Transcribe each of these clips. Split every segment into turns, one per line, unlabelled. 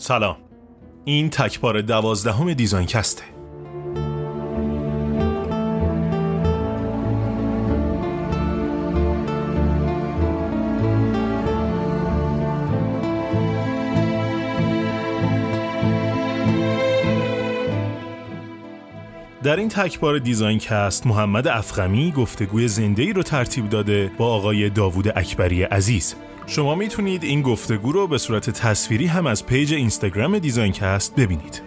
سلام، این تکبار 12 دیزاینکسته. در این تکبار دیزاینکست محمد افخمی گفتگوی زنده‌ای رو ترتیب داده با آقای داوود اکبری عزیز. شما میتونید این گفتگو رو به صورت تصویری هم از پیج اینستاگرام دیزاینکست ببینید.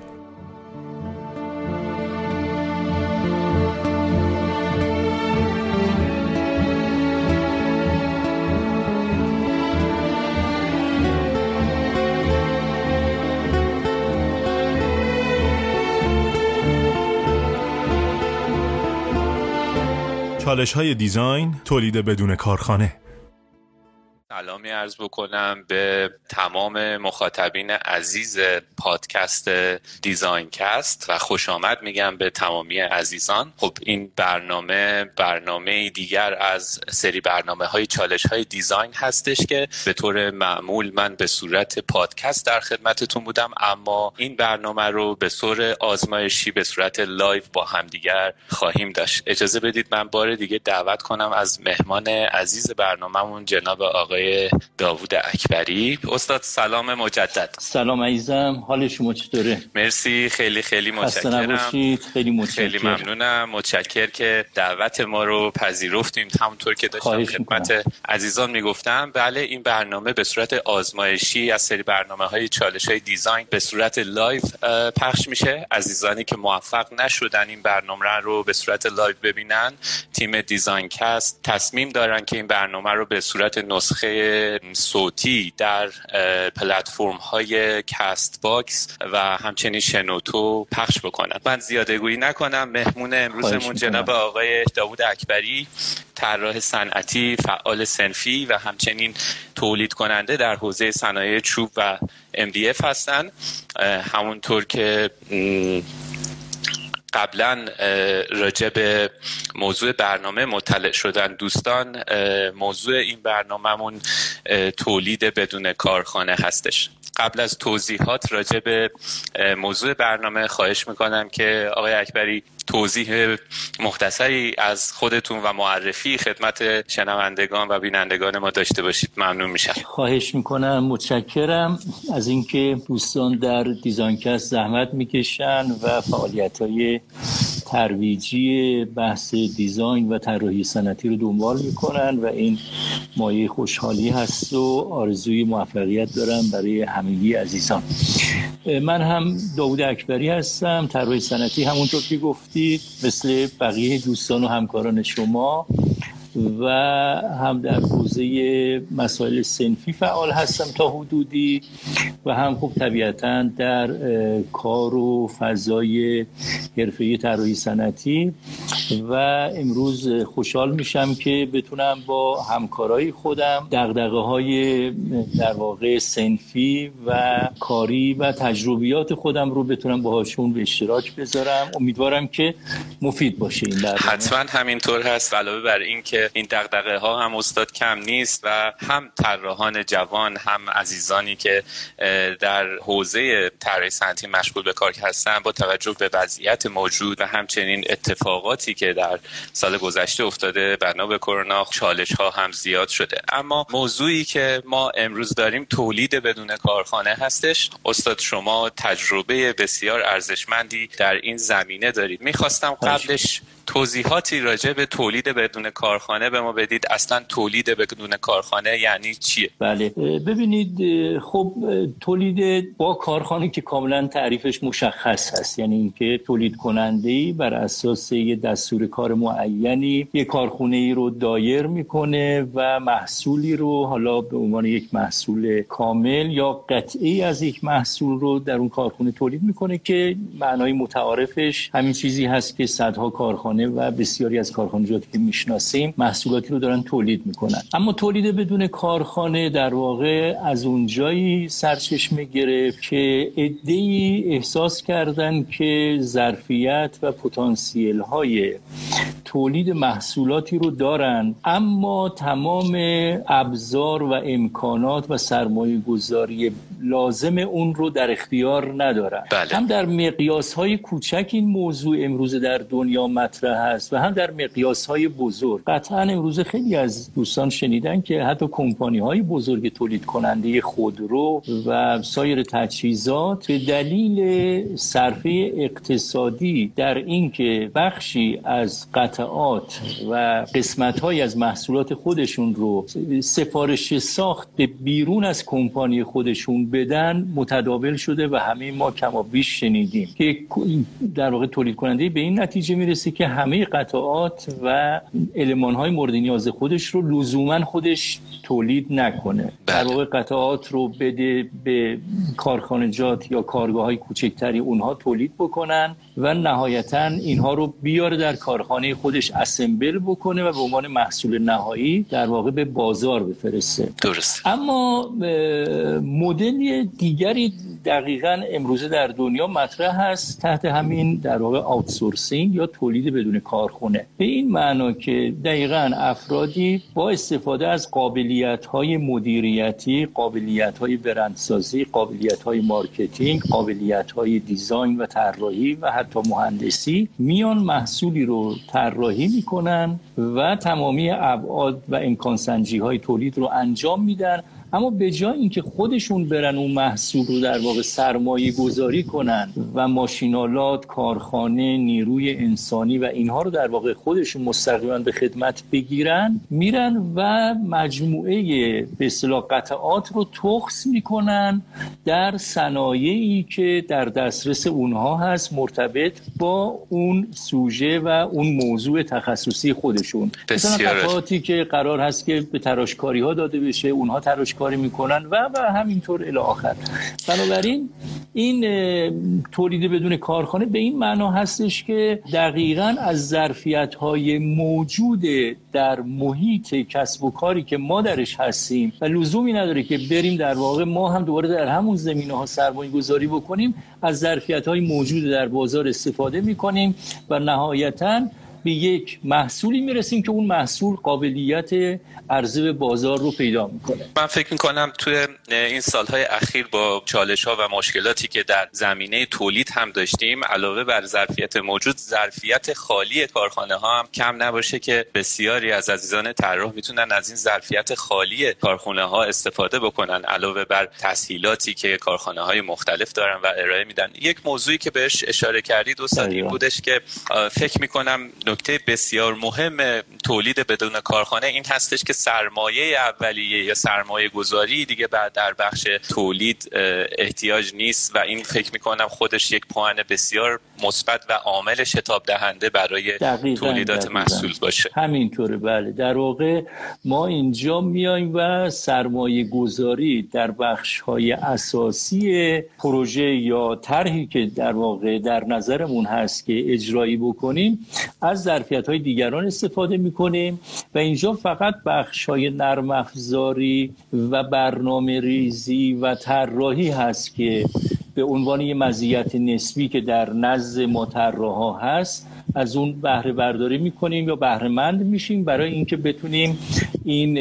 چالش‌های دیزاین، تولید بدون کارخانه.
سلامی عرض بکنم به تمام مخاطبین عزیز پادکست دیزاینکست و خوش آمد میگم به تمامی عزیزان. خب این برنامه دیگر از سری برنامه‌های چالش‌های دیزاین هستش که به طور معمول من به صورت پادکست در خدمتتون بودم، اما این برنامه رو به طور آزمایشی به صورت لایو با همدیگر خواهیم داشت. اجازه بدید من بار دیگه دعوت کنم از مهمان عزیز برنامه‌مون جناب آقای داوود اکبری. استاد سلام مجدد.
سلام عزیزم، حال شما چطوره؟
مرسی، خیلی متشکرم. خیلی ممنونم، متشکر که دعوت ما رو پذیرفتیم. همونطور که داشتم خدمت عزیزان میگفتم، بله این برنامه به صورت آزمایشی از سری برنامه‌های چالش‌های دیزاین به صورت لایو پخش میشه. عزیزانی که موفق نشدن این برنامه رو به صورت لایو ببینن، تیم دیزاینکست تصمیم دارن که این برنامه رو به صورت نسخه صوتی در پلتفرم های کست باکس و همچنین شنوتو پخش بکنن. من زیاده گویی نکنم، مهمون امروزمون جناب آقای داوود اکبری، طراح صنعتی، فعال صنفی و همچنین تولید کننده در حوزه صنایع چوب و MDF هستن. همونطور که قبلا راجع به موضوع برنامه مطلع شدن دوستان، موضوع این برنامه‌مون تولید بدون کارخانه هستش. قبل از توضیحات راجع به موضوع برنامه خواهش میکنم که آقای اکبری توضیح مختصری از خودتون و معرفی خدمت شنوندگان و بینندگان ما داشته باشید. ممنون میشم.
خواهش میکنم، متشکرم از اینکه دوستان در دیزاینکست زحمت میکشن و فعالیت‌های ترویجی بحث دیزاین و طراحی صنعتی رو دنبال میکنن و این مایه خوشحالی هست و آرزوی موفقیت دارم برای همگی عزیزان. من هم داوود اکبری هستم، طراح صنعتی، همونطور که گفتید مثل بقیه دوستان و همکاران شما، و هم در حوزه مسائل صنفی فعال هستم تا حدودی و هم خب طبیعتاً در کار و فضای حرفه‌ای طراحی صنعتی. و امروز خوشحال میشم که بتونم با همکارای خودم دغدغه‌های در واقع صنفی و کاری و تجربیات خودم رو بتونم باهاشون به اشتراک بذارم. امیدوارم که مفید باشه این برنامه.
حتما همینطور هست. علاوه بر این که این دغدغه ها هم استاد کم نیست و هم طراحان جوان، هم عزیزانی که در حوزه طراحی صنعتی مشغول به کار هستن، با توجه به وضعیت موجود و همچنین اتفاقاتی که در سال گذشته افتاده بنا به کرونا، چالش ها هم زیاد شده. اما موضوعی که ما امروز داریم تولید بدون کارخانه هستش. استاد شما تجربه بسیار ارزشمندی در این زمینه دارید. میخواستم قبلش توضیحاتی راجع به تولید بدون کارخانه به ما بدید. اصلا تولید بدون کارخانه یعنی چیه؟
بله، ببینید، خب تولید با کارخانه که کاملا تعریفش مشخص هست، یعنی اینکه تولید کننده‌ای بر اساس یه دستور کار معینی یه کارخانه‌ای رو دایر میکنه و محصولی رو، حالا به عنوان یک محصول کامل یا قطعی از یک محصول رو در اون کارخانه تولید میکنه که معنای متعارفش همین چیزی هست که صدها کارخانه و بسیاری از کارخانجاتی که میشناسیم محصولاتی رو دارن تولید میکنن. اما تولید بدون کارخانه در واقع از اونجایی سرچشمه گرفت که عده‌ای احساس کردن که ظرفیت و پتانسیل های تولید محصولاتی رو دارن، اما تمام ابزار و امکانات و سرمایه گذاری لازم اون رو در اختیار ندارن.
بله.
هم در مقیاس‌های کوچک این موضوع امروز در دنیا مطرح است و هم در مقیاس‌های بزرگ. قطعاً امروز خیلی از دوستان شنیدن که حتی کمپانی‌های بزرگ تولید کننده خودرو و سایر تجهیزات به دلیل صرفه اقتصادی در اینکه بخشی از قطعات و قسمت‌های از محصولات خودشون رو سفارش ساخت به بیرون از کمپانی خودشون بدن متداول شده و همه ما کم و بیش شنیدیم که در واقع تولید کننده به این نتیجه میرسه که همه قطعات و المان‌های مورد نیاز خودش رو لزوماً خودش تولید نکنه. در واقع قطعات رو بده به کارخانجات یا کارگاه‌های کوچکتری اونها تولید بکنن و نهایتاً اینها رو بیاره در کارخانه خودش اسمبل بکنه و به عنوان محصول نهایی در واقع به بازار بفرسته.
درست.
اما مدل دیگری دقیقاً امروزه در دنیا مطرح هست تحت همین در واقع آوتسورسینگ یا تولید بدون کارخونه، به این معنا که دقیقاً افرادی با استفاده از قابلیت‌های مدیریتی، قابلیت‌های برندسازی، قابلیت‌های مارکتینگ، قابلیت‌های دیزاین و طراحی و حتی مهندسی میان محصولی رو طراحی میکنن و تمامی ابعاد و امکان سنجی‌های تولید رو انجام میدن، اما به جای اینکه خودشون برن اون محصول رو در واقع سرمایه گذاری کنن و ماشینالات، کارخانه، نیروی انسانی و اینها رو در واقع خودشون مستقیما به خدمت بگیرن، میرن و مجموعه به اصطلاح قطعات رو تخص میکنن در صنایعی که در دسترس اونها هست مرتبط با اون سوژه و اون موضوع تخصصی خودشون. مثلا قطعاتی که قرار هست که به تراشکاری ها داده بشه اونها تراشکاری میکنن و همینطور الی آخر. بنابراین این تولید بدون کارخانه به این معنا هستش که دقیقاً از ظرفیت‌های موجود در محیط کسب و کاری که ما درش هستیم و لزومی نداره که بریم در واقع ما هم دوباره در همون زمینه‌ها سرمایه گذاری بکنیم، از ظرفیت‌های موجود در بازار استفاده میکنیم و نهایتاً به یک محصولی میرسیم که اون محصول قابلیت عرضه به بازار رو پیدا میکنه.
من فکر میکنم توی این سالهای اخیر با چالش‌ها و مشکلاتی که در زمینه تولید هم داشتیم، علاوه بر ظرفیت موجود، ظرفیت خالی کارخانه‌ها هم کم نباشه که بسیاری از عزیزان طراح میتونن از این ظرفیت خالی کارخانه‌ها استفاده بکنن، علاوه بر تسهیلاتی که کارخانه‌های مختلف دارن و ارائه میدن. یک موضوعی که بهش اشاره کردید استاد این بودش که فکر میکنم نکته بسیار مهم تولید بدون کارخانه این هستش که سرمایه اولیه یا سرمایه گذاری دیگه بعد در بخش تولید احتیاج نیست و این فکر میکنم خودش یک پوان بسیار مثبت و عامل شتاب دهنده برای تولیدات محصول باشه.
همینطوره. بله، در واقع ما اینجا میایم و سرمایه گذاری در بخش های اساسی پروژه یا طرحی که در واقع در نظرمون هست که اجرایی بکنیم از ظرفیت‌های دیگران استفاده می‌کنیم و اینجا فقط بخش‌های نرم افزاری و برنامه‌ریزی و طراحی هست که به عنوان یه مزیت نسبی که در نزد ما طراحا هست از اون بهره برداری می‌کنیم یا بهره مند میشیم برای اینکه بتونیم این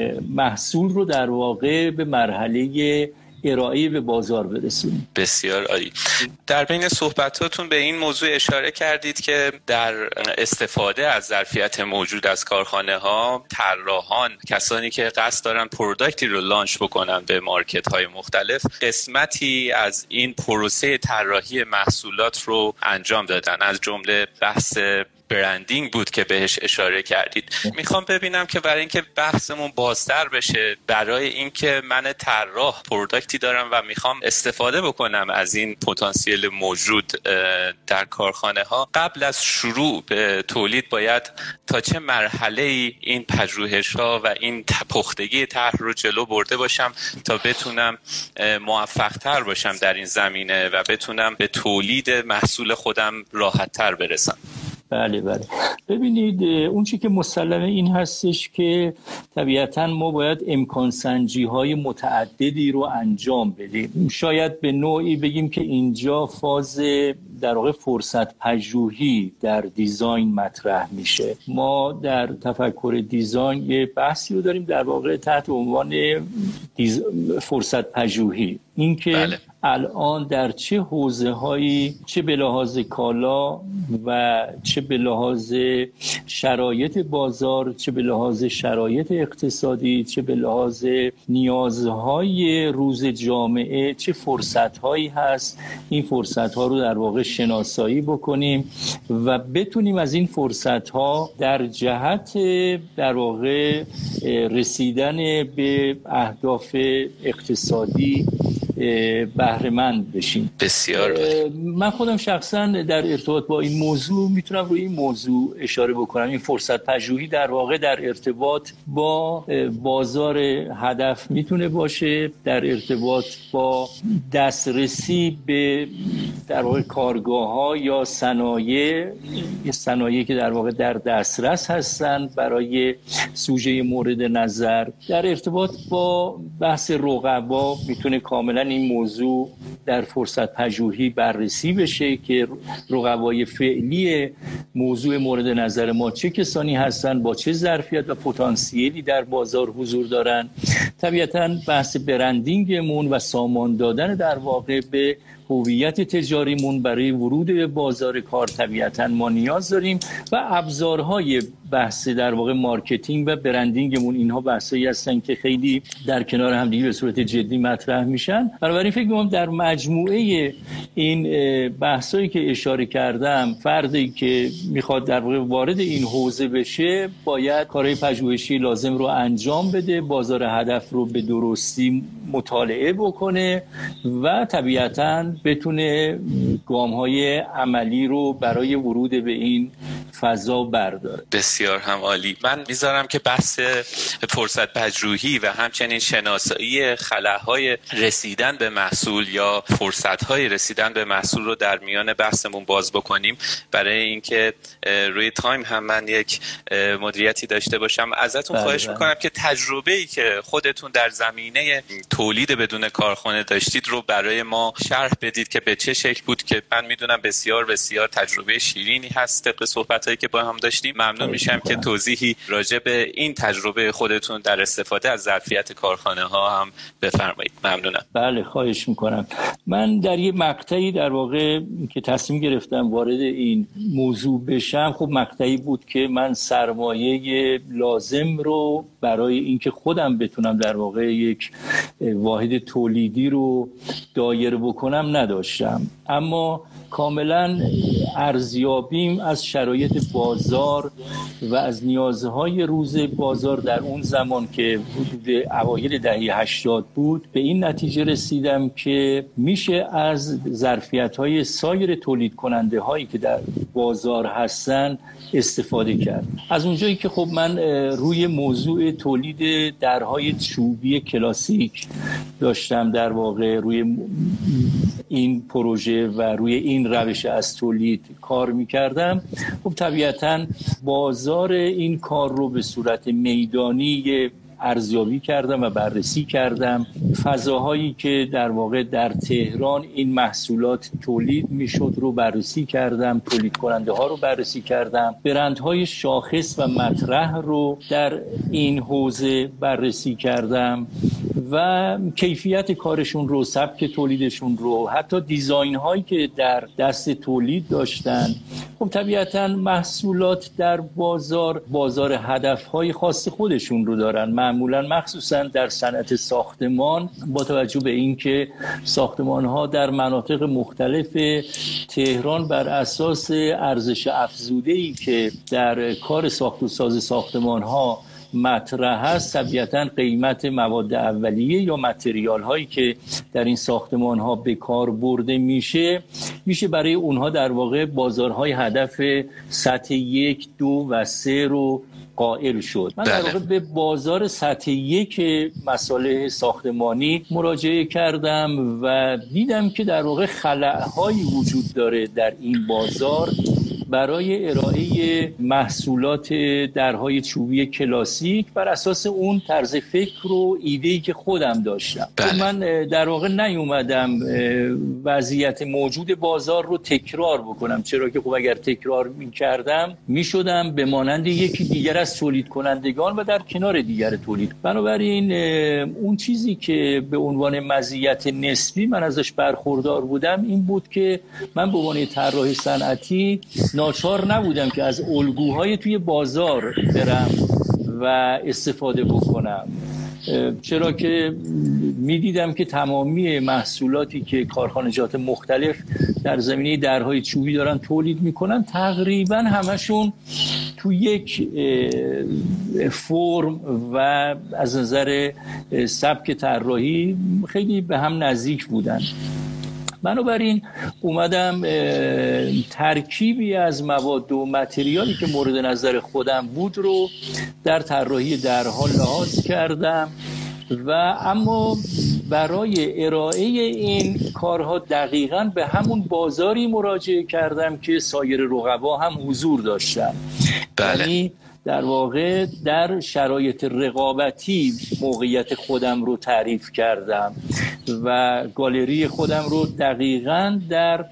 محصول رو در واقع به مرحله ارائه به بازار برسونیم.
بسیار عالی. در بین صحبتاتون به این موضوع اشاره کردید که در استفاده از ظرفیت موجود از کارخانه ها، طراحان، کسانی که قصد دارن پروداکتی رو لانچ بکنن به مارکت های مختلف، قسمتی از این پروسه طراحی محصولات رو انجام دادن، از جمله بحث برندینگ بود که بهش اشاره کردید. میخوام ببینم که برای اینکه بحثمون بازتر بشه، برای اینکه من طراح پروداکتی دارم و میخوام استفاده بکنم از این پتانسیل موجود در کارخانه ها، قبل از شروع به تولید باید تا چه مرحله این پژوهش ها و این پختگی طرح رو جلو برده باشم تا بتونم موفق تر باشم در این زمینه و بتونم به تولید محصول خودم راحت تر برسم؟
بله. ببینید اون چی که مسلمه این هستش که طبیعتاً ما باید امکان سنجی های متعددی رو انجام بدیم. شاید به نوعی بگیم که اینجا فاز در واقع فرصت پژوهی در دیزاین مطرح میشه. ما در تفکر دیزاین یه بحثی رو داریم در واقع تحت عنوان فرصت پژوهی. این که الان در چه حوزه‌هایی، چه به لحاظ کالا و چه به لحاظ شرایط بازار، چه به لحاظ شرایط اقتصادی، چه به لحاظ نیازهای روز جامعه، چه فرصت‌هایی هست، این فرصت‌ها رو در واقع شناسایی بکنیم و بتونیم از این فرصت‌ها در جهت در واقع رسیدن به اهداف اقتصادی بهره مند بشیم.
بسیار
من خودم شخصا در ارتباط با این موضوع میتونم روی این موضوع اشاره بکنم. این فرصت پژوهی در واقع در ارتباط با بازار هدف میتونه باشه، در ارتباط با دسترسی به در واقع کارگاه‌ها یا صنایعی که در واقع در دسترس هستن برای سوژه مورد نظر، در ارتباط با بحث رقبا میتونه کاملا این موضوع در فرصت پژوهی بررسی بشه که رقبای فعلی موضوع مورد نظر ما چه کسانی هستن، با چه ظرفیت و پتانسیلی در بازار حضور دارن. طبیعتاً بحث برندینگمون و سامان دادن در واقع به هویت تجاریمون برای ورود به بازار کار طبیعتاً ما نیاز داریم و ابزارهای بحث در واقع مارکتینگ و برندینگمون، اینها بحثایی هستن که خیلی در کنار هم دیگه به صورت جدی مطرح میشن. بنابراین فکر می‌کنم در مجموعه این بحثایی که اشاره کردم، فردی که میخواد در واقع وارد این حوزه بشه باید کارهای پژوهشی لازم رو انجام بده، بازار هدف رو به درستی مطالعه بکنه و طبیعتاً بتونه گام‌های عملی رو برای ورود به این فضا برداره.
بسیار هم عالی. من میذارم که بحث فرصت پژوهی و همچنین شناسایی خلاهای رسیدن به محصول یا فرصت‌های رسیدن به محصول رو در میان بحثمون باز بکنیم. برای اینکه روی تایم هم من یک مدیریتی داشته باشم، ازتون خواهش میکنم که تجربه‌ای که خودتون در زمینه تولید بدون کارخانه داشتید رو برای ما شرح بدید که به چه شکل بود، که من میدونم بسیار بسیار تجربه شیرینی هست طبق صحبتایی که با هم داشتیم. ممنون میشم که توضیحی راجع به این تجربه خودتون در استفاده از ظرفیت کارخانه ها هم بفرمایید. ممنونم.
بله خواهش میکنم. من در یه مقطعی در واقع که تصمیم گرفتم وارد این موضوع بشم، خب مقطعی بود که من سرمایه لازم رو برای اینکه خودم بتونم در واقع یک واحد تولیدی رو دایر بکنم نداشتم، اما کاملا ارزیابیم از شرایط بازار و از نیازهای روز بازار در اون زمان که حدود اوایل دهه 80 بود به این نتیجه رسیدم که میشه از ظرفیت‌های سایر تولید کننده هایی که در بازار هستن استفاده کرد. از اونجایی که خب من روی موضوع تولید درهای چوبی کلاسیک داشتم در واقع روی این پروژه و روی این روش از تولید کار میکردم، خب طبیعتاً بازار این کار رو به صورت میدانی ارزیابی کردم و بررسی کردم. فضاهایی که در واقع در تهران این محصولات تولید میشد رو بررسی کردم، تولید کننده ها رو بررسی کردم، برندهای شاخص و مطرح رو در این حوزه بررسی کردم و کیفیت کارشون رو، سبک تولیدشون رو، حتی دیزاین هایی که در دست تولید داشتن. خب طبیعتاً محصولات در بازار هدف های خاص خودشون رو دارن. معمولاً مخصوصاً در صنعت ساختمان، با توجه به اینکه ساختمان ها در مناطق مختلف تهران بر اساس ارزش افزوده‌ای که در کار ساخت و ساز ساختمان ها مطرح هست، طبیعتاً قیمت مواد اولیه یا متریال هایی که در این ساختمان ها به کار برده میشه برای اونها در واقع بازارهای هدف سطح 1، 2 و 3 رو قائل شد. من در واقع به بازار سطح 1 مصالح ساختمانی مراجعه کردم و دیدم که در واقع خلاهایی وجود داره در این بازار برای ارائه محصولات درهای چوبی کلاسیک بر اساس اون طرز فکر و ایده‌ای که خودم داشتم. من در واقع نیومدم وضعیت موجود بازار رو تکرار بکنم، چرا که خب اگر تکرار می‌کردم میشدم به مانند یکی دیگر از تولید کنندگان و در کنار دیگر تولید. بنابراین اون چیزی که به عنوان مزیت نسبی من ازش برخوردار بودم این بود که من به عنوان طراح صنعتی ناچار نبودم که از الگوهای توی بازار برم و استفاده بکنم، چرا که میدیدم که تمامی محصولاتی که کارخانجات مختلف در زمینه درهای چوبی دارن تولید میکنن تقریبا همشون تو یک فرم و از نظر سبک طراحی خیلی به هم نزدیک بودن. بنابراین اومدم ترکیبی از مواد و متریالی که مورد نظر خودم بود رو در طراحی درها لحاظ کردم و اما برای ارائه این کارها دقیقاً به همون بازاری مراجعه کردم که سایر رقبا هم حضور داشتن. یعنی در واقع در شرایط رقابتی موقعیت خودم رو تعریف کردم و گالری خودم رو دقیقاً در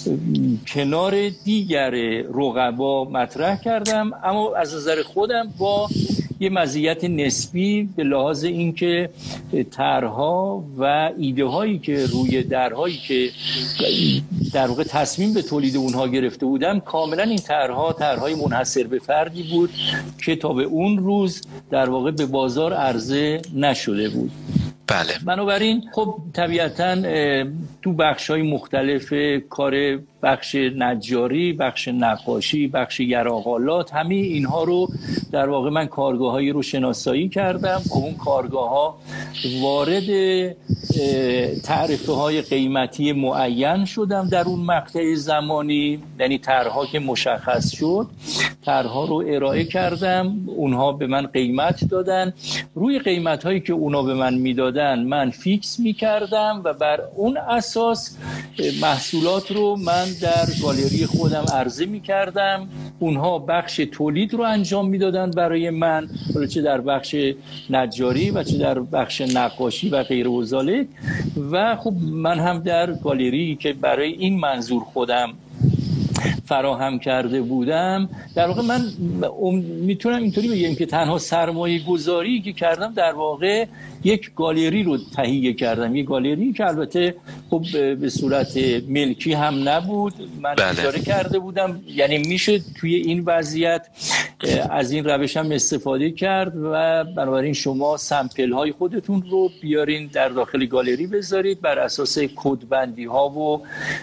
کنار دیگر رقبا مطرح کردم، اما از نظر خودم با یه مزیت نسبی به لحاظ اینکه طرح‌ها و ایده هایی که روی درهایی که در واقع تصمیم به تولید اونها گرفته بودم کاملا این طرح‌های منحصر به فردی بود که تا به اون روز در واقع به بازار عرضه نشده بود.
بله.
بنابراین خب طبیعتاً تو بخش‌های مختلف کار، بخش نجاری، بخش نقاشی، بخش یراقالات، همه اینها رو در واقع من کارگاه‌هایی رو شناسایی کردم. اون کارگاه‌ها وارد تعرفه‌های قیمتی معین شدم در اون مقطع زمانی، یعنی طرح‌ها که مشخص شد طرح‌ها رو ارائه کردم، اونها به من قیمت دادن، روی قیمت‌هایی که اونا به من میدادن من فیکس می‌کردم و بر اون اساس محصولات رو من در گالری خودم عرضه می‌کردم. اونها بخش تولید رو انجام میدادن برای من، چه در بخش نجاری و چه در بخش نقاشی و غیره و ذالک، و خب من هم در گالری که برای این منظور خودم فراهم کرده بودم در واقع من میتونم اینطوری بگم که تنها سرمایه گذاری که کردم در واقع یک گالری رو تهیه کردم، یک گالری که البته خب به صورت ملکی هم نبود، من اجاره کرده بودم. یعنی میشه توی این وضعیت از این روش هم استفاده کرد و بنابراین شما سمپل های خودتون رو بیارین در داخل گالری بذارید، بر اساس کدبندی ها و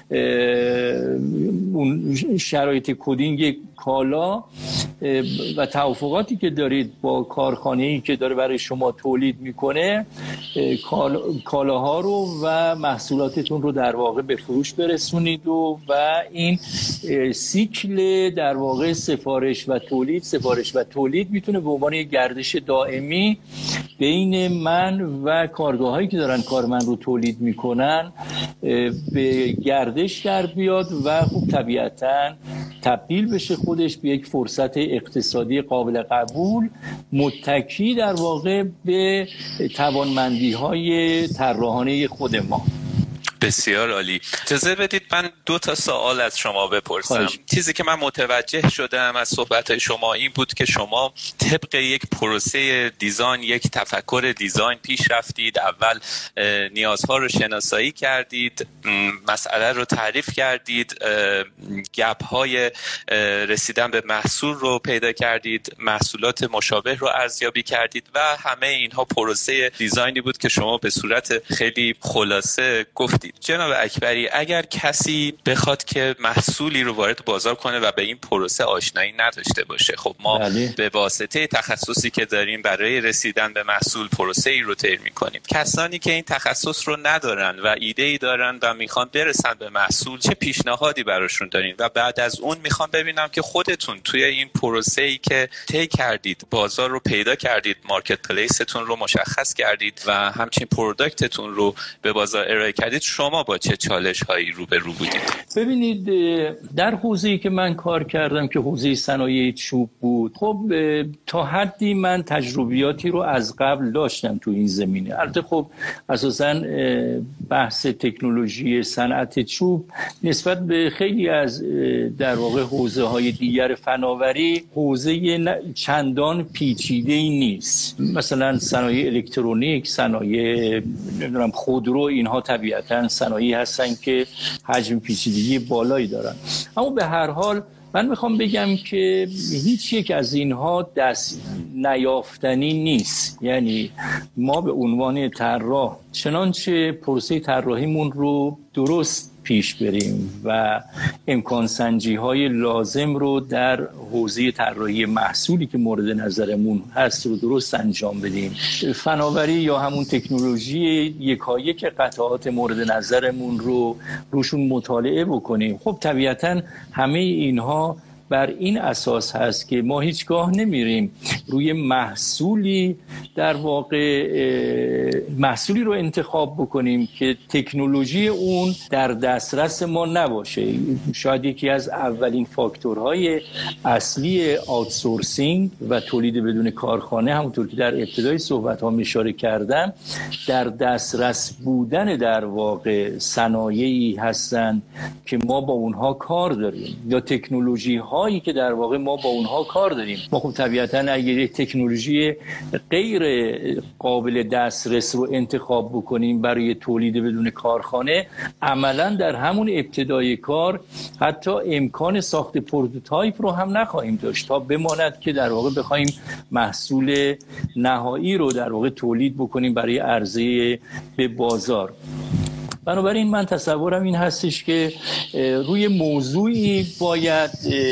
اون شرایط کدینگ کالا و توافقاتی که دارید با کارخانه‌ای که داره برای شما تولید میکنه کالاها رو و محصولاتتون رو در واقع به فروش برسونید و این سیکل در واقع سفارش و تولید میتونه به عنوان یک گردش دائمی بین من و کارگاهایی که دارن کار من رو تولید میکنن به گردش در بیاد و خوب طبیعتاً تبدیل بشه خودش به یک فرصت اقتصادی قابل قبول، متکی در واقع به توانمندی‌های طراحانه خود ما.
بسیار عالی. اجازه بدید من 2 سوال از شما بپرسم. چیزی که من متوجه شدم از صحبت‌های شما این بود که شما طبق یک پروسه دیزاین، یک تفکر دیزاین پیش رفتید. اول نیازها رو شناسایی کردید، مسئله رو تعریف کردید، گپ‌های رسیدن به محصول رو پیدا کردید، محصولات مشابه رو ارزیابی کردید و همه اینها پروسه دیزاینی بود که شما به صورت خیلی خلاصه گفتید. جناب اکبری، اگر کسی بخواد که محصولی رو وارد بازار کنه و به این پروسه آشنایی نداشته باشه، خب ما به واسطه تخصصی که داریم برای رسیدن به محصول پروسه ای رو طی می‌کنیم. کسانی که این تخصص رو ندارن و ایده‌ای دارن و میخوان برسن به محصول، چه پیشنهادی براشون دارین؟ و بعد از اون میخوام ببینم که خودتون توی این پروسه ای که طی کردید، بازار رو پیدا کردید، مارکت پلیستون رو مشخص کردید و همچنین پروداکتتون رو به بازار ارائه کردید، شما با چه چالش‌هایی روبرو بودید؟
ببینید، در حوزه‌ای که من کار کردم که حوزه صنایع چوب بود، خب تا حدی من تجربیاتی رو از قبل داشتم تو این زمینه. البته خب اساساً بحث تکنولوژی صنعت چوب نسبت به خیلی از در واقع حوزه‌های دیگر فناوری حوزه چندان پیچیده‌ای نیست. مثلا صنایع الکترونیک، صنایع نمیدونم خودرو، اینها طبیعتاً صنایعی هستن که حجم پیچیدگی بالایی دارن. اما به هر حال من میخوام بگم که هیچ یک از اینها دست نیافتنی نیست. یعنی ما به عنوان طراح چنانچه پروسه طراحیمون رو درست پیش بریم و امکان سنجی های لازم رو در حوزه طراحی محصولی که مورد نظرمون هست رو درست انجام بدیم، فناوری یا همون تکنولوژی یکایک قطعات مورد نظرمون رو روشون مطالعه بکنیم. خب طبیعتاً همه اینها بر این اساس هست که ما هیچگاه نمیریم روی محصولی در واقع محصولی رو انتخاب بکنیم که تکنولوژی اون در دسترس ما نباشه. شاید یکی از اولین فاکتورهای اصلی آوتسورسینگ و تولید بدون کارخانه، همونطور که در ابتدای صحبت ها اشاره کردم، در دسترس بودن در واقع صنایعی هستن که ما با اونها کار داریم یا تکنولوژی هایی که در واقع ما با اونها کار داریم. ما خب طبیعتاً اگه تکنولوژی غیر قابل دسترس رو انتخاب بکنیم برای تولید بدون کارخانه، عملاً در همون ابتدای کار حتی امکان ساخت پروتوتایپ رو هم نخواهیم داشت تا بماند که در واقع بخوایم محصول نهایی رو در واقع تولید بکنیم برای عرضه به بازار. بنابراین من تصورم این هستش که روی موضوعی باید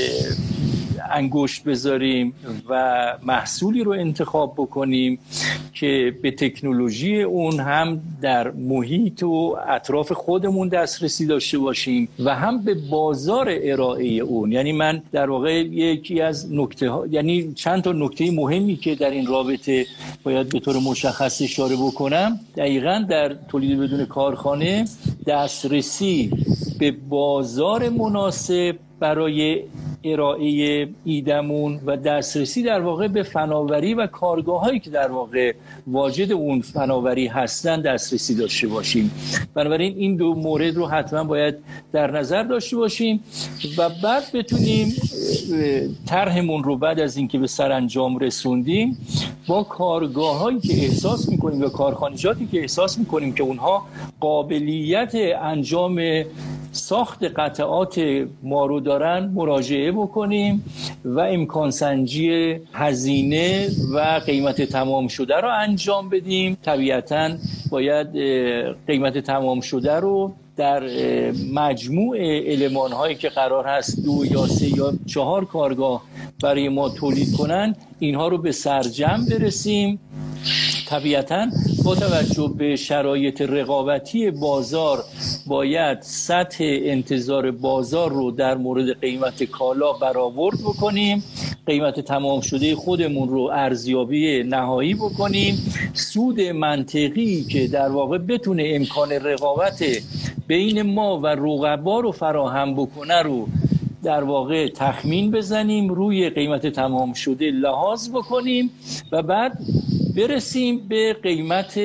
انگشت بذاریم و محصولی رو انتخاب بکنیم که به تکنولوژی اون هم در محیط و اطراف خودمون دسترسی داشته باشیم و هم به بازار ارائه اون. یعنی من در واقع یکی از نکته ها، یعنی چند تا نکته مهمی که در این رابطه باید به طور مشخص اشاره بکنم، دقیقاً در تولید بدون کارخانه دسترسی به بازار مناسب برای ارائه ایدمون و دسترسی در واقع به فناوری و کارگاه هایی که در واقع واجد اون فناوری هستن دسترسی داشته باشیم. بنابراین این دو مورد رو حتما باید در نظر داشته باشیم و بعد بتونیم طرحمون رو بعد از اینکه به سرانجام رسوندیم با کارگاه هایی که احساس میکنیم و کارخانجاتی که احساس میکنیم که اونها قابلیت انجام ساخت قطعات ما رو دارن مراجعه بکنیم و امکان سنجی هزینه و قیمت تمام شده رو انجام بدیم. طبیعتاً باید قیمت تمام شده رو در مجموع المان هایی که قرار هست 2 یا 3 یا 4 کارگاه برای ما تولید کنن، اینها رو به سرجم برسیم. طبیعتاً با توجه به شرایط رقابتی بازار باید سطح انتظار بازار رو در مورد قیمت کالا برآورد بکنیم، قیمت تمام شده خودمون رو ارزیابی نهایی بکنیم، سود منطقی که در واقع بتونه امکان رقابت بین ما و رقبا رو فراهم بکنه رو در واقع تخمین بزنیم، روی قیمت تمام شده لحاظ بکنیم و بعد برسیم به قیمت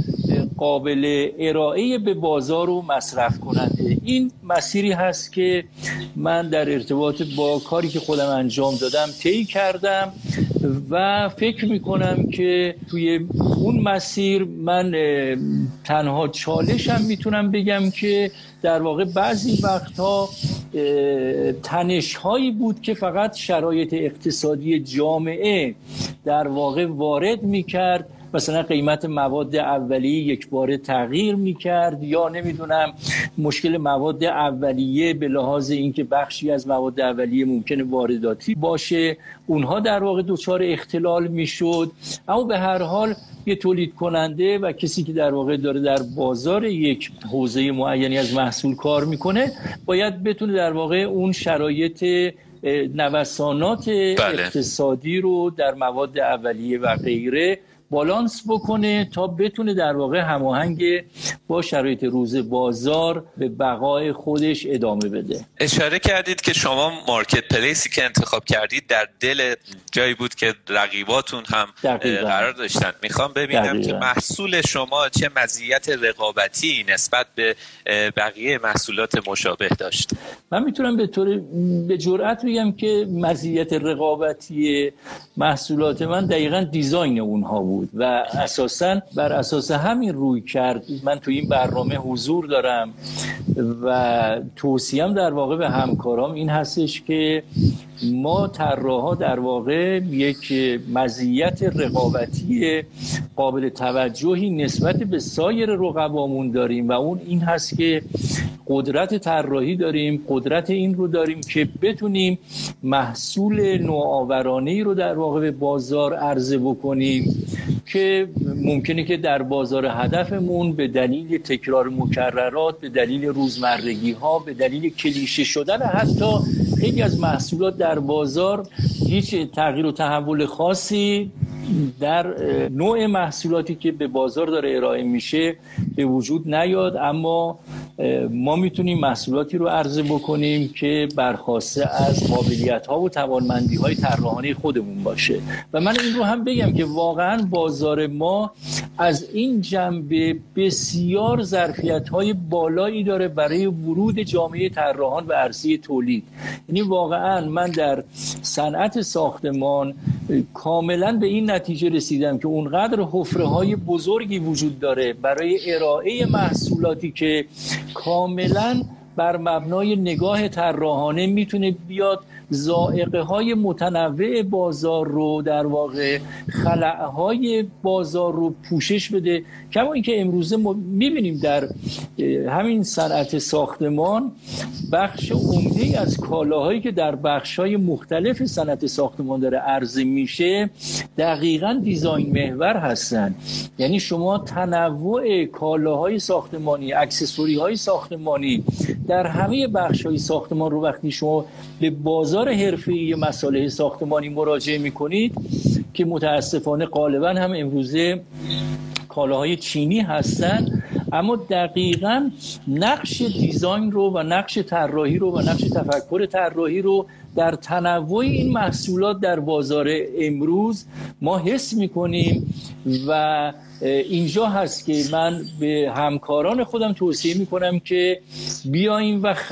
قابل ارائه به بازار و مصرف کننده. این مسیری هست که من در ارتباط با کاری که خودم انجام دادم طی کردم و فکر میکنم که توی اون مسیر من تنها چالشم میتونم بگم که در واقع بعضی وقتها تنش هایی بود که فقط شرایط اقتصادی جامعه در واقع وارد میکرد. مثلا قیمت مواد اولیه یک باره تغییر میکرد یا نمیدونم مشکل مواد اولیه به لحاظ اینکه بخشی از مواد اولیه ممکنه وارداتی باشه، اونها در واقع دچار اختلال میشد. اما به هر حال یه تولید کننده و کسی که در واقع داره در بازار یک حوزه معینی از محصول کار میکنه باید بتونه در واقع اون شرایط نوسانات اقتصادی رو در مواد اولیه و غیره بالانس بکنه تا بتونه در واقع هماهنگ با شرایط روز بازار به بقای خودش ادامه بده.
اشاره کردید که شما مارکت پلیسی که انتخاب کردید در دل جایی بود که رقیباتون هم قرار داشتن. میخوام ببینم که محصول شما چه مزیت رقابتی نسبت به بقیه محصولات مشابه داشت.
من میتونم به جرئت بگم که مزیت رقابتی محصولات من دقیقاً دیزاین اونها بود و اساساً بر اساس همین روی کرد من تو این برنامه حضور دارم و توصیه‌ام در واقع به همکارام این هستش که ما طراحا در واقع یک مزیت رقابتی قابل توجهی نسبت به سایر رقبامون داریم و اون این هست که قدرت طراحی داریم، قدرت این رو داریم که بتونیم محصول نوآورانه‌ای رو در واقع به بازار عرضه بکنیم که ممکنه که در بازار هدفمون به دلیل تکرار مکررات، به دلیل روزمرگی‌ها، به دلیل کلیشه شدن حتی خیلی از محصولات در بازار هیچ تغییر و تحول خاصی در نوع محصولاتی که به بازار داره ارائه میشه به وجود نیاد، اما ما میتونیم محصولاتی رو عرضه بکنیم که برخواسته از قابلیت‌ها و توانمندی‌های طراحانه خودمون باشه. و من این رو هم بگم که واقعاً بازار ما از این جنبه بسیار ظرفیت‌های بالایی داره برای ورود جامعه طراحان و عرصه تولید. یعنی واقعاً من در صنعت ساختمان کاملاً به این نتیجه رسیدم که اونقدر حفره‌های بزرگی وجود داره برای ارائه محصولاتی که کاملاً بر مبنای نگاه طراحانه میتونه بیاد ذائقه‌های متنوع بازار رو در واقع خلأهای بازار رو پوشش بده. کما اینکه امروزه ما می‌بینیم در همین صنعت ساختمان بخش عمده‌ای از کالاهایی که در بخش‌های مختلف صنعت ساختمان داره عرضه میشه دقیقاً دیزاین محور هستن. یعنی شما تنوع کالاهای ساختمانی، اکسسوری‌های ساختمانی در همه بخش‌های ساختمان رو وقتی شما به بازار حرفه‌ای مصالح ساختمانی مراجعه می‌کنید که متاسفانه غالباً هم امروزه کالاهای چینی هستن، اما دقیقاً نقش دیزاین رو و نقش طراحی رو و نقش تفکر طراحی رو در تنوع این محصولات در بازار امروز ما حس می‌کنیم و اینجا هست که من به همکاران خودم توصیه میکنم که بیاییم و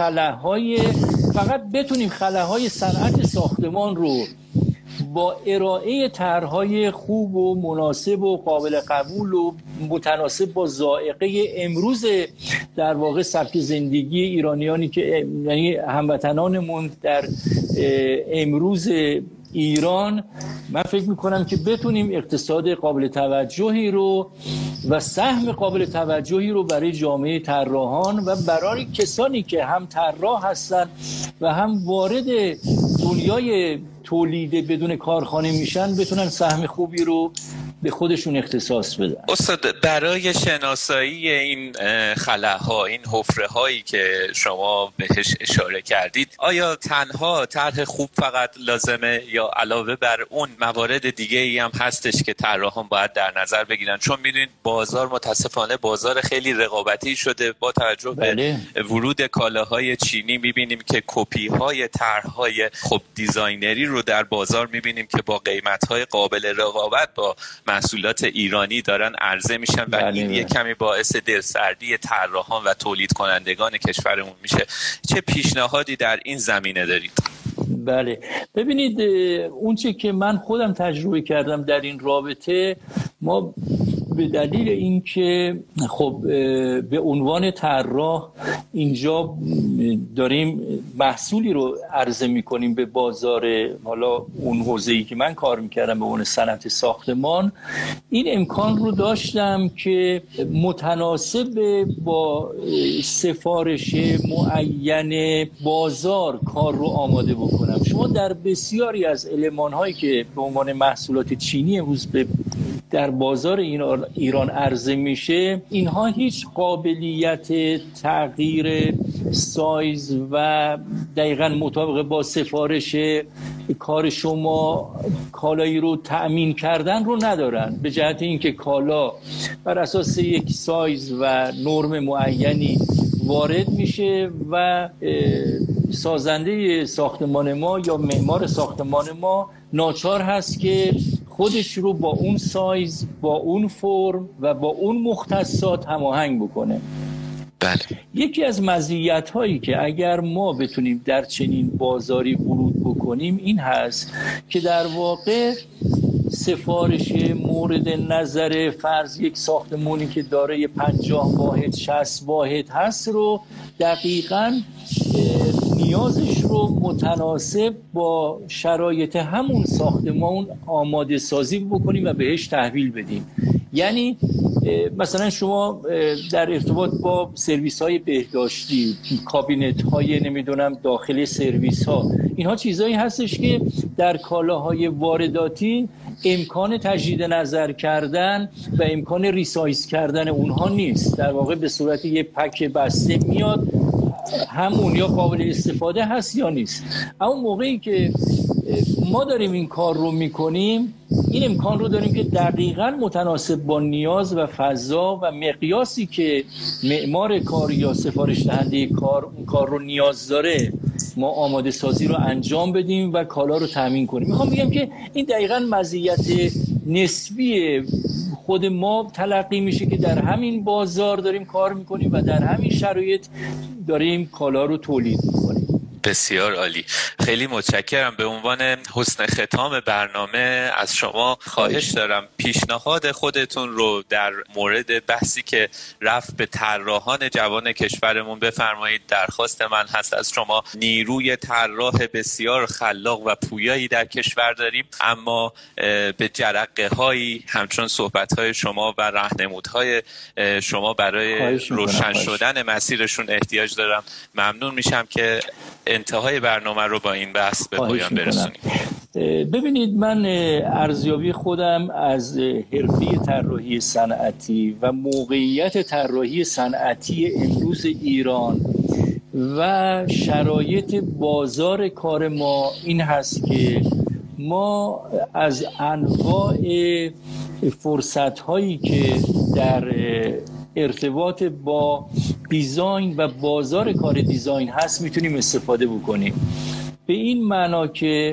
فقط بتونیم خلاهای صنعت ساختمان رو با ارائه طرح‌های خوب و مناسب و قابل قبول و متناسب با ذائقه امروز در واقع سبک زندگی ایرانیانی که یعنی هموطنانمون در امروز ایران، من فکر میکنم که بتونیم اقتصاد قابل توجهی رو و سهم قابل توجهی رو برای جامعه طراحان و برای کسانی که هم طراح هستن و هم وارد دنیای تولید بدون کارخانه میشن بتونن سهم خوبی رو به خودشون اختصاص بدن.
استاد، برای شناسایی این خلاها، این حفره هایی که شما بهش اشاره کردید، آیا تنها طرح خوب فقط لازمه یا علاوه بر اون موارد دیگه ای هم هستش که طراحان باید در نظر بگیرن؟ چون میدونید بازار متاسفانه بازار خیلی رقابتی شده. با توجه به ورود کالاهای چینی میبینیم که کپی های طرح‌های خب دیزاینری رو در بازار میبینیم که با قیمت‌های قابل رقابت با محصولات ایرانی دارن عرضه میشن و این یک کمی باعث دلسردی طراحان و تولید کنندگان کشورمون میشه. چه پیشنهادی در این زمینه دارید؟
بله، ببینید اون چه که من خودم تجربه کردم در این رابطه، ما به دلیل اینکه خب به عنوان طراح اینجا داریم محصولی رو عرضه میکنیم به بازار، حالا اون حوزه‌ای که من کار میکردم به عنوان صنعت ساختمان، این امکان رو داشتم که متناسب با سفارش معین بازار کار رو آماده بکنم. شما در بسیاری از المان‌هایی که به عنوان محصولات چینی امروز در بازار ایران عرضه میشه، اینها هیچ قابلیت تغییر سایز و دقیقاً مطابق با سفارش کار شما کالایی رو تأمین کردن رو ندارن، به جهت اینکه کالا بر اساس یک سایز و نرم معینی وارد میشه و سازنده ساختمان ما یا معمار ساختمان ما ناچار هست که خودش رو با اون سایز، با اون فرم و با اون مختصات هماهنگ بکنه.
بله.
یکی از مزیت‌هایی که اگر ما بتونیم در چنین بازاری ورود بکنیم این هست که در واقع سفارش مورد نظر فرض یک ساختمانی که دارای 50 واحد 60 واحد هست رو دقیقاً نیازش رو متناسب با شرایط همون ساختمان آماده سازی بکنیم و بهش تحویل بدیم. یعنی مثلا شما در ارتباط با سرویس های بهداشتی، کابینت های نمیدونم داخل سرویس ها، اینها چیزایی هستش که در کالاهای وارداتی امکان تجدید نظر کردن و امکان ریسایز کردن اونها نیست. در واقع به صورت یه پک بسته میاد، همون یا قابل استفاده هست یا نیست. اما موقعی که ما داریم این کار رو میکنیم، این امکان رو داریم که دقیقاً متناسب با نیاز و فضا و مقیاسی که معمار کار یا سفارش دهنده کار رو نیاز داره ما آماده سازی رو انجام بدیم و کالا رو تامین کنیم. میخوام بگم که این دقیقاً مزیت نسبی خود ما تلقی میشه که در همین بازار داریم کار میکنیم و در همین شرایط داریم کالا رو تولید میکنیم.
بسیار عالی، خیلی متشکرم. به عنوان حسن ختام برنامه از شما خواهش دارم پیشنهاد خودتون رو در مورد بحثی که رفت به طراحان جوان کشورمون بفرمایید. درخواست من هست از شما، نیروی طراح بسیار خلاق و پویایی در کشور داریم، اما به جرقه هایی همچون صحبت های شما و راهنمودهای شما برای روشن شدن مسیرشون احتیاج دارم. ممنون میشم که انتهای برنامه رو با این بحث به پایان برسونیم.
ببینید، من ارزیابی خودم از حرفه طراحی صنعتی و موقعیت طراحی صنعتی امروز ایران و شرایط بازار کار ما این هست که ما از انواع فرصت‌هایی که در ارتباط با دیزاین و بازار کار دیزاین هست میتونیم استفاده بکنیم. به این معنا که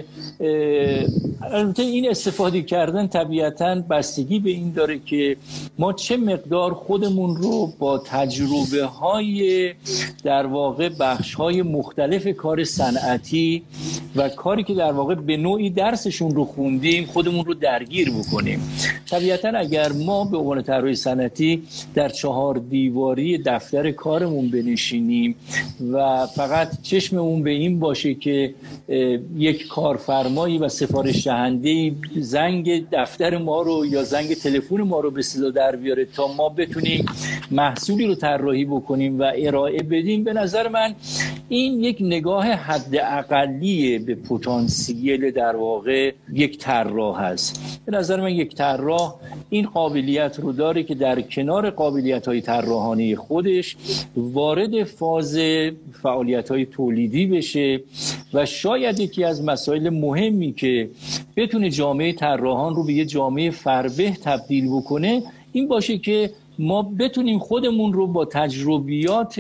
البته این استفاده کردن طبیعتاً بستگی به این داره که ما چه مقدار خودمون رو با تجربه های در واقع بخش های مختلف کار صنعتی و کاری که در واقع به نوعی درسشون رو خوندیم خودمون رو درگیر بکنیم. طبیعتاً اگر ما به عنوان طراح صنعتی در 4 دیواری دفتر کارمون بنشینیم و فقط چشممون به این باشه که یک کارفرمایی و سفارش دهنده زنگ دفتر ما رو یا زنگ تلفن ما رو به صدا در بیاره تا ما بتونیم محصولی رو طراحی بکنیم و ارائه بدیم، به نظر من این یک نگاه حد اقلیه به پتانسیل در واقع یک طراح هست. به نظر من یک طراح این قابلیت رو داره که در کنار قابلیت‌های طراحانه خودش وارد فاز فعالیت‌های تولیدی بشه و شاید یکی از مسائل مهمی که بتونه جامعه طراحان رو به یه جامعه فربه تبدیل بکنه این باشه که ما بتونیم خودمون رو با تجربیات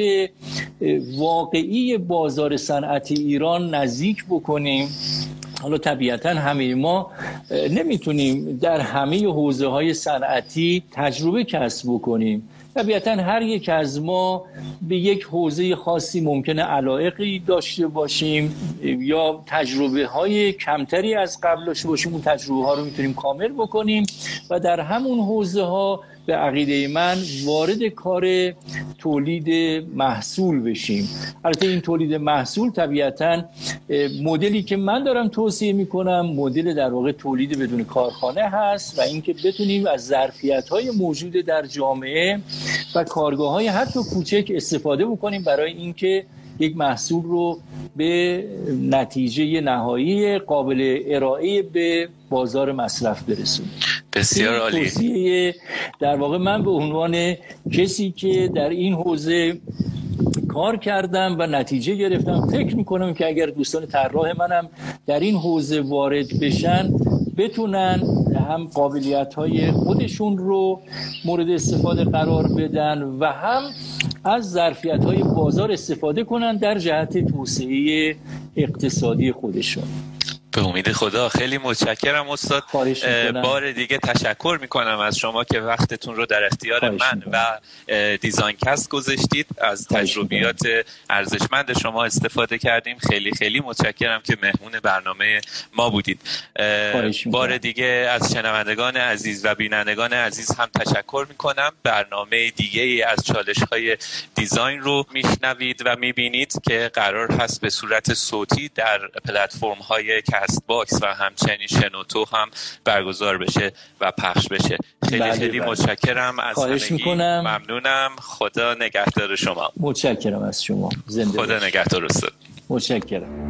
واقعی بازار صنعتی ایران نزدیک بکنیم. حالا طبیعتاً همه ما نمیتونیم در همه حوزه‌های صنعتی تجربه کسب بکنیم. طبیعتاً هر یک از ما به یک حوزه خاصی ممکنه علایقی داشته باشیم یا تجربه های کمتری از قبل داشته باشیم. اون تجربه ها رو میتونیم کامل بکنیم و در همون حوزه ها به عقیده من وارد کار تولید محصول بشیم. البته این تولید محصول طبیعتاً مدلی که من دارم توصیه میکنم مدل در واقع تولید بدون کارخانه هست و اینکه بتونیم از ظرفیت‌های موجود در جامعه و کارگاه‌های حتی کوچک استفاده بکنیم برای اینکه یک محصول رو به نتیجه نهایی قابل ارائه به بازار مصرف برسونیم.
بسیار عالی.
توصیه در واقع من به عنوان کسی که در این حوزه کار کردم و نتیجه گرفتم. فکر میکنم که اگر دوستان طراح منم در این حوزه وارد بشن بتونن هم قابلیت‌های خودشون رو مورد استفاده قرار بدن و هم از ظرفیت‌های بازار استفاده کنن در جهت توسعه اقتصادی خودشون.
به امید خدا. خیلی متشکرم استاد. بار دیگه تشکر میکنم از شما که وقتتون رو در اختیار من و دیزاینکست گذاشتید. از تجربیات ارزشمند شما استفاده کردیم. خیلی خیلی متشکرم که مهمون برنامه ما بودید. بار دیگه از شنوندگان عزیز و بینندگان عزیز هم تشکر میکنم. برنامه دیگه ای از چالش‌های دیزاین رو میشنوید و میبینید که قرار هست به صورت صوتی در پلتفرم‌های کست باکس و همچنین شنوتو هم برگزار بشه و پخش بشه. خیلی خیلی متشکرم از همگی. ممنونم. خدا نگهدار شما.
متشکرم از شما. زنده
خدا نگهدار استاد.
متشکرم.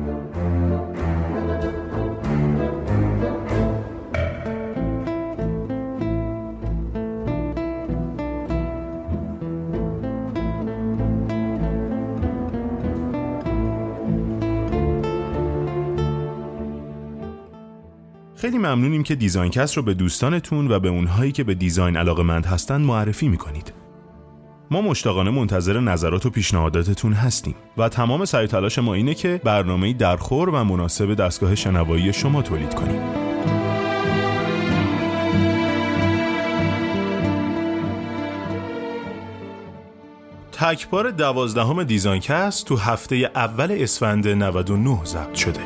خیلی ممنونیم که دیزاینکست رو به دوستانتون و به اونهایی که به دیزاین علاقه‌مند هستن معرفی میکنید. ما مشتاقانه منتظر نظرات و پیشنهاداتتون هستیم و تمام سعی تلاش ما اینه که برنامه‌ای درخور و مناسب دستگاه شنوایی شما تولید کنیم. تکبار 12 دیزاینکست تو هفته اول اسفند 99 ضبط شده.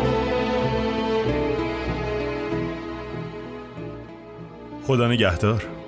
خدا نگهدار.